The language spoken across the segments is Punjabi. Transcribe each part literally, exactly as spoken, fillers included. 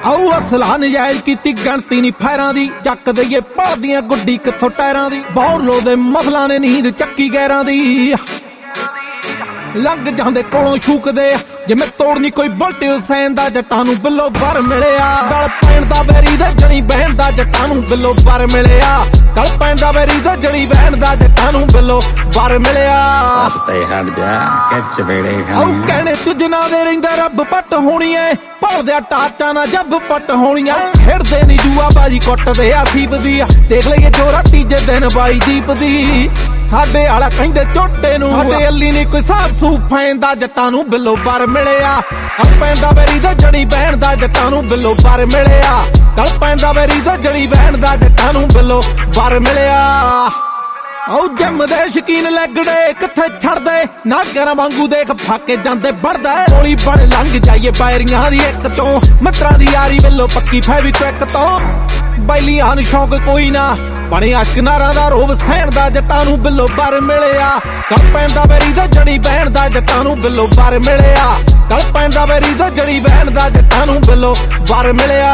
ਆਉ ਅਸਲਾ ਨਜਾਇਜ਼ ਕੀਤੀ ਗਣਤੀ ਨੀ ਫੈਰਾਂ ਦੀ ਚੱਕ ਦਈਏ ਭਾਦੀਆਂ ਗੁੱਡੀ ਕਿੱਥੋਂ ਟਾਇਰਾਂ ਦੀ ਬੌਰਲੋ ਦੇ ਮਫਲਾਂ ਨੇ ਨੀਂਦ ਚੱਕੀ ਗੈਰਾਂ ਦੀ ਲੰਘ ਜਾਂਦੇ ਕੋਲੋਂ ਛੂਕਦੇ ਜਿਵੇਂ ਤੋੜਨੀ ਕੋਈ ਬੁਲਟ ਹੁਸੈਨ ਦਾ ਜੱਟਾਂ ਨੂੰ ਬਿੱਲੋ ਬਰ ਮਿਲਿਆ ਗਲ ਪੈਣ ਦਾ ਬੈਰੀ ਦੇ ਜਣੀ ਬਹਿਣ ਦਾ ਜੱਟਾਂ ਨੂੰ ਬਿੱਲੋ ਬਰ ਮਿਲਿਆ ਗਲ ਪੈਣ ਦਾ ਬੈਰੀ ਦੇ ਜਣੀ ਬਹਿਣ ਦਾ ਜੱਟਾਂ ਨੂੰ ਬਿੱਲੋ ਬਰ ਮਿਲਿਆ ਸਹੀ ਹਟ ਜਾ ਕੱਚ ਵੇੜੇ ਆਉ ਕਹਿਣੇ ਤੁਜਨਾ ਦੇ ਰਹਿੰਦਾ ਰੱਬ ਪੱਟ ਹੋਣੀ ਐ ਭੌਲਦਿਆ ਟਾਚਾਂ ਨਾ ਜੱਬ ਪੱਟ ਹੋਣੀਆਂ ਖੇਡਦੇ ਨੀ ਜੂਆ ਬਾਜੀ ਕੁੱਟਦੇ ਆ ਸੀਪ ਦੀ ਦੇਖ ਲਈਏ ਜੋਰਾ ਤੀਜੇ ਦਿਨ ਬਾਈ ਦੀਪ ਦੀ ਸਾਡੇ ਆਲਾ ਕਹਿੰਦੇ ਝੋਟੇ ਨੂੰ ਸਾਡੇ ਅੱਲੀ ਨੀ ਕੋਈ ਸਾਫ ਸੂਫ ਫੈਂਦਾ ਜੱਟਾਂ ਨੂੰ ਬਿੱਲੋ ਬਰ ਮਿਲਿਆ ਗਲ ਪੈਂਦਾ ਬੈਰੀ ਦਾ ਜਣੀ ਬਹਿਣ ਦਾ ਜੱਟਾਂ ਨੂੰ ਬਿੱਲੋ ਬਰ ਮਿਲਿਆ ਗਲ ਪੈਂਦਾ ਬੈਰੀ ਦਾ ਜਣੀ ਬਹਿਣ ਦਾ ਜੱਟਾਂ ਨੂੰ ਬਿੱਲੋ ਬਰ ਮਿਲਿਆ ਆਉ ਜਿੰਮ ਦੇ ਸ਼ਕੀਨ ਲੱਗੜੇ ਕਿੱਥੇ ਛੱਡਦੇ ਨਾਗਰਾਂ ਵਾਂਗੂ ਦੇਖ ਫਾਕੇ ਜਾਂਦੇ ਵੜਦਾ ਗੋਲੀ ਬਣ ਲੰਘ ਜਾਈਏ ਬਾਇਰੀਆਂ ਦੀ ਇੱਕ ਤੋਂ ਮਿੱਤਰਾਂ ਦੀ ਯਾਰੀ ਵੱਲੋਂ ਪੱਕੀ ਫੈਵਿਕਵਿਕ ਤੋਂ ਬੈਲੀਆਂ ਨੂੰ ਸ਼ੌਕ ਕੋਈ ਨਾ ਬਣੇ ਅਸ਼ਕ ਨਾਰਾਂ ਦਾ ਰੋਬ ਸਹਿਣ ਦਾ ਜੱਟਾਂ ਨੂੰ ਬਿੱਲੋ ਬਰ ਮਿਲਿਆ ਗਲ ਪੈਂਦਾ ਬੈਰੀ ਦਾ ਜਣੀ ਬਹਿਣ ਦਾ ਜੱਟਾਂ ਨੂੰ ਬਿੱਲੋ ਬਰ ਮਿਲਿਆ ਗਲ ਪੈਂਦਾ ਬੈਰੀ ਦਾ ਜਣੀ ਬਹਿਣ ਦਾ ਜੱਟਾਂ ਨੂੰ ਬਿੱਲੋ ਬਰ ਮਿਲਿਆ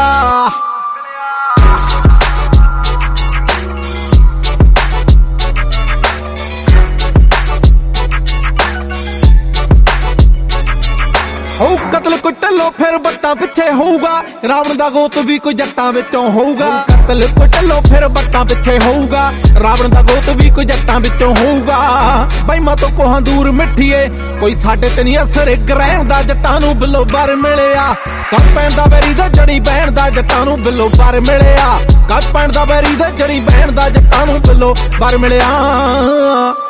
ਹੋ ਕਤਲ ਕੋਈ ਢੱਲੋ ਫਿਰ ਬੱਟਾਂ ਪਿੱਛੇ ਹੋਊਗਾ ਰਾਵਣ ਦਾ ਗੋਤ ਵੀ ਕੋਈ ਜੱਟਾਂ ਵਿੱਚੋਂ ਹੋਊਗਾ ਕਤਲ ਕੋਈ ਢੱਲੋ ਫਿਰ ਬੱਟਾਂ ਪਿੱਛੇ ਹੋਊਗਾ ਰਾਵਣ ਦਾ ਗੋਤ ਵੀ ਕੋਈ ਜੱਟਾਂ ਵਿੱਚੋਂ ਹੋਊਗਾ ਬਈਮਾ ਤੋਂ ਕੋਹਾਂ ਦੂਰ ਮਿੱਠੀਏ ਕੋਈ ਸਾਡੇ ਤੇ ਨਹੀਂ ਅਸਰ ਗ੍ਰਹਿ ਦਾ ਜੱਟਾਂ ਨੂੰ ਬਿੱਲੋ ਬਰ ਮਿਲਿਆ ਗਲ ਪੈਂਦਾ ਬੈਰੀ ਦਾ ਜਣੀ ਬਹਿਣ ਦਾ ਜੱਟਾਂ ਨੂੰ ਬਿੱਲੋ ਬਰ ਮਿਲਿਆ ਗਲ ਪੈਂਦਾ ਬੈਰੀ ਦਾ ਜਣੀ ਬਹਿਣ ਦਾ ਜੱਟਾਂ ਨੂੰ ਬਿੱਲੋ ਬਰ ਮਿਲਿਆ